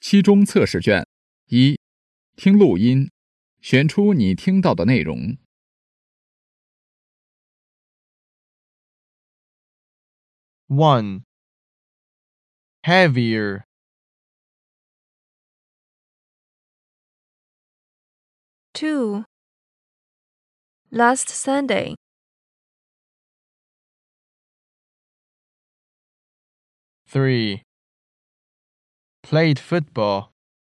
期中测试卷一，听录音，选出你听到的内容。 1. Heavier. 2. Last Sunday. 3. Played football.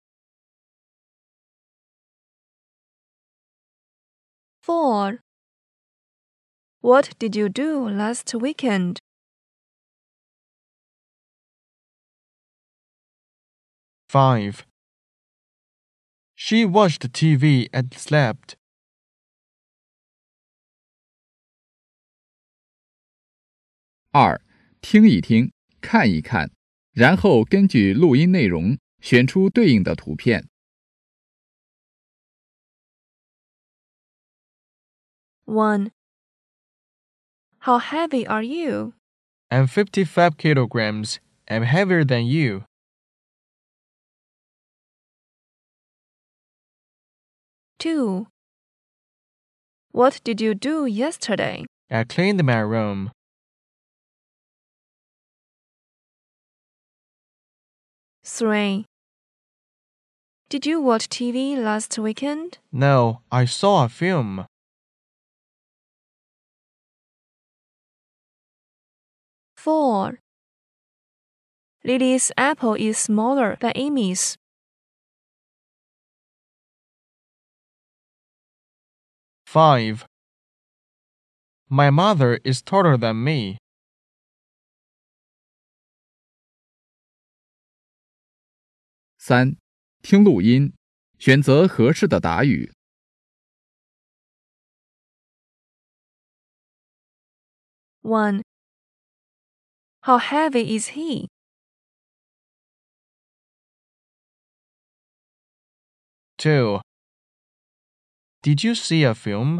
4. What did you do last weekend? 5. She watched TV and slept. 2. 听一听，看一看，然后根据录音内容选出对应的图片。 1. How heavy are you? I'm 55 kilograms. I'm heavier than you. 2. What did you do yesterday? I cleaned my room. 3. Did you watch TV last weekend? No, I saw a film. 4. Lily's apple is smaller than Amy's. 5. My mother is taller than me. 3. 听录音，选择合适的答语。 1. How heavy is he? 2. Did you see a film?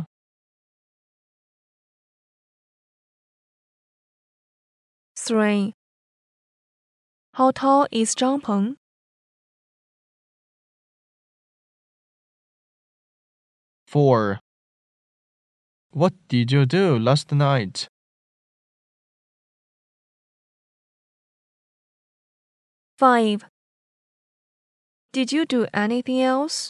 3. How tall is Zhang Peng? 4. What did you do last night? 5. Did you do anything else?